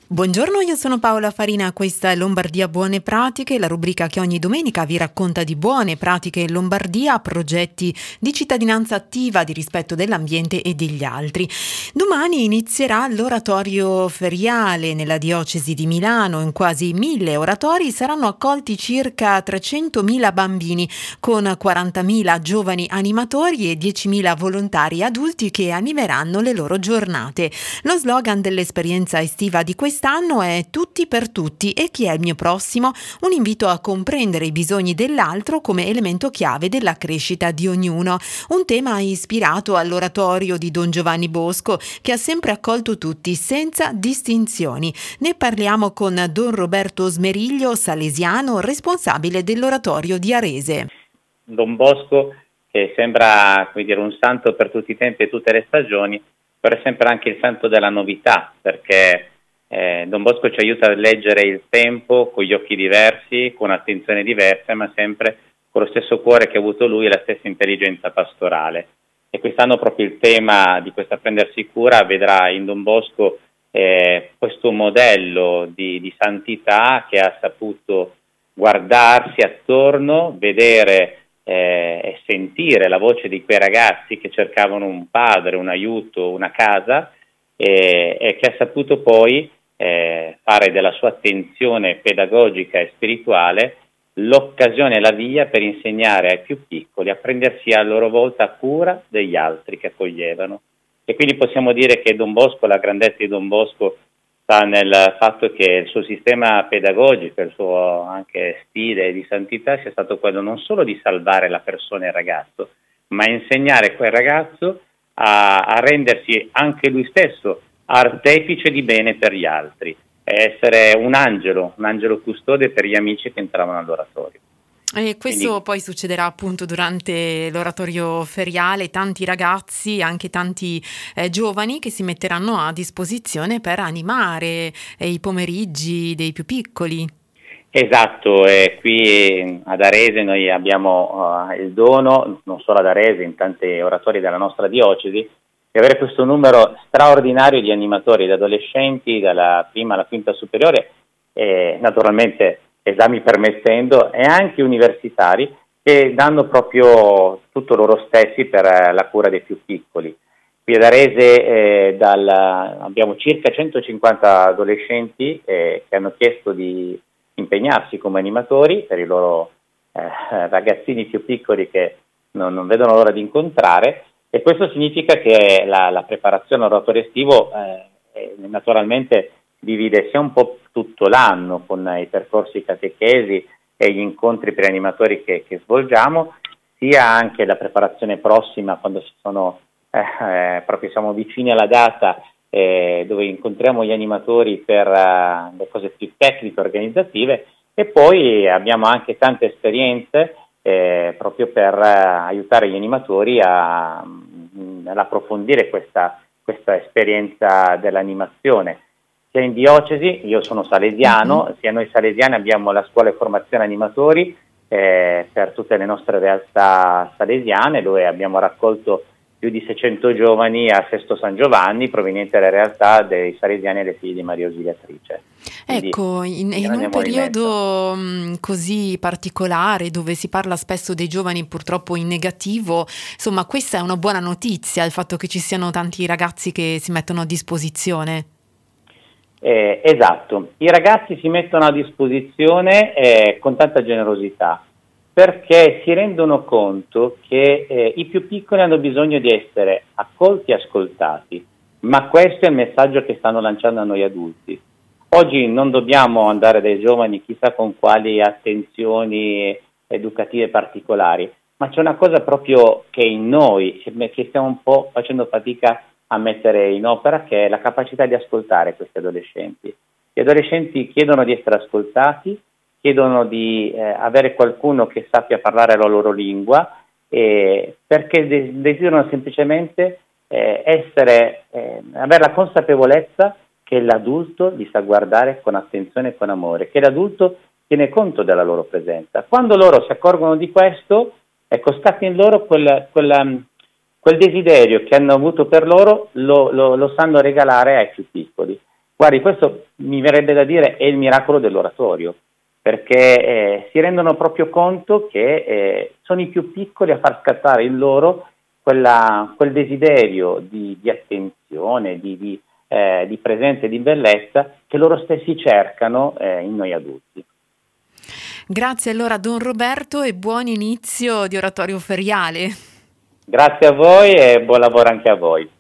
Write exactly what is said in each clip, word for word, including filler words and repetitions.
Buongiorno, io sono Paola Farina, questa è Lombardia Buone Pratiche, la rubrica che ogni domenica vi racconta di buone pratiche in Lombardia, progetti di cittadinanza attiva, di rispetto dell'ambiente e degli altri. Domani inizierà l'oratorio feriale nella diocesi di Milano. In quasi mille oratori saranno accolti circa trecentomila bambini, con quarantamila giovani animatori e diecimila volontari adulti che animeranno le loro giornate. Lo slogan dell'esperienza estiva di quest'anno è Tutti per tutti e chi è il mio prossimo? Un invito a comprendere i bisogni dell'altro come elemento chiave della crescita di ognuno. Un tema ispirato all'oratorio di Don Giovanni Bosco, che ha sempre accolto tutti senza distinzioni. Ne parliamo con Don Roberto Smeriglio, salesiano, responsabile dell'oratorio di Arese. Don Bosco, che sembra, come dire, un santo per tutti i tempi e tutte le stagioni, però è sempre anche il santo della novità, perché eh, Don Bosco ci aiuta a leggere il tempo con gli occhi diversi, con attenzione diversa, ma sempre con lo stesso cuore che ha avuto lui e la stessa intelligenza pastorale. E quest'anno proprio il tema di questa prendersi cura vedrà in Don Bosco eh, questo modello di, di santità che ha saputo guardarsi attorno, vedere eh, e sentire la voce di quei ragazzi che cercavano un padre, un aiuto, una casa e, e che ha saputo poi eh, fare della sua attenzione pedagogica e spirituale l'occasione e la via per insegnare ai più piccoli a prendersi a loro volta cura degli altri che accoglievano. E quindi possiamo dire che Don Bosco, la grandezza di Don Bosco sta nel fatto che il suo sistema pedagogico, il suo anche stile di santità sia stato quello non solo di salvare la persona e il ragazzo, ma insegnare quel ragazzo a, a rendersi anche lui stesso artefice di bene per gli altri, essere un angelo, un angelo custode per gli amici che entravano all'oratorio. E questo Quindi, poi succederà appunto durante l'oratorio feriale, tanti ragazzi, anche tanti eh, giovani che si metteranno a disposizione per animare eh, i pomeriggi dei più piccoli. esatto, e qui ad Arese noi abbiamo uh, il dono, non solo ad Arese, in tanti oratori della nostra diocesi, di avere questo numero straordinario di animatori ed adolescenti dalla prima alla quinta superiore e naturalmente esami permettendo e anche universitari che danno proprio tutto loro stessi per la cura dei più piccoli. Qui ad Arese eh, dal, abbiamo circa centocinquanta adolescenti eh, che hanno chiesto di impegnarsi come animatori per i loro eh, ragazzini più piccoli che non, non vedono l'ora di incontrare, e questo significa che la, la preparazione all'oratorio estivo eh, naturalmente divide sia un po' tutto l'anno con i percorsi catechesi e gli incontri per animatori che, che svolgiamo, sia anche la preparazione prossima quando ci sono eh, eh, proprio siamo vicini alla data eh, dove incontriamo gli animatori per uh, le cose più tecniche organizzative, e poi abbiamo anche tante esperienze eh, proprio per uh, aiutare gli animatori a, mh, ad approfondire questa, questa esperienza dell'animazione. Sia in diocesi, io sono salesiano, mm-hmm. sia noi salesiani abbiamo la scuola di formazione animatori eh, per tutte le nostre realtà salesiane, dove abbiamo raccolto più di seicento giovani a Sesto San Giovanni provenienti dalle realtà dei salesiani e dei figli di Maria Ausiliatrice. Quindi, ecco, in, in un periodo mh, così particolare dove si parla spesso dei giovani purtroppo in negativo, insomma questa è una buona notizia, il fatto che ci siano tanti ragazzi che si mettono a disposizione. Eh, esatto, i ragazzi si mettono a disposizione eh, con tanta generosità, perché si rendono conto che eh, i più piccoli hanno bisogno di essere accolti e ascoltati, ma questo è il messaggio che stanno lanciando a noi adulti. Oggi non dobbiamo andare dai giovani chissà con quali attenzioni educative particolari, ma c'è una cosa proprio che in noi, che stiamo un po' facendo fatica a mettere in opera, che è la capacità di ascoltare questi adolescenti. Gli adolescenti chiedono di essere ascoltati, chiedono di eh, avere qualcuno che sappia parlare la loro lingua, eh, perché de- desiderano semplicemente eh, essere, eh, avere la consapevolezza che l'adulto li sa guardare con attenzione e con amore, che l'adulto tiene conto della loro presenza. Quando loro si accorgono di questo, ecco, scatta in loro quel, quel, quel desiderio che hanno avuto per loro, lo, lo, lo sanno regalare ai più piccoli. Guardi, questo mi verrebbe da dire è il miracolo dell'oratorio, perché eh, si rendono proprio conto che eh, sono i più piccoli a far scattare in loro quella, quel desiderio di, di attenzione, di, di, eh, di presenza e di bellezza che loro stessi cercano eh, in noi adulti. Grazie allora Don Roberto e buon inizio di oratorio feriale. Grazie a voi e buon lavoro anche a voi.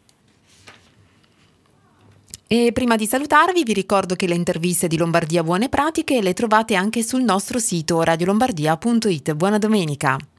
E prima di salutarvi vi ricordo che le interviste di Lombardia Buone Pratiche le trovate anche sul nostro sito radiolombardia punto it. Buona domenica!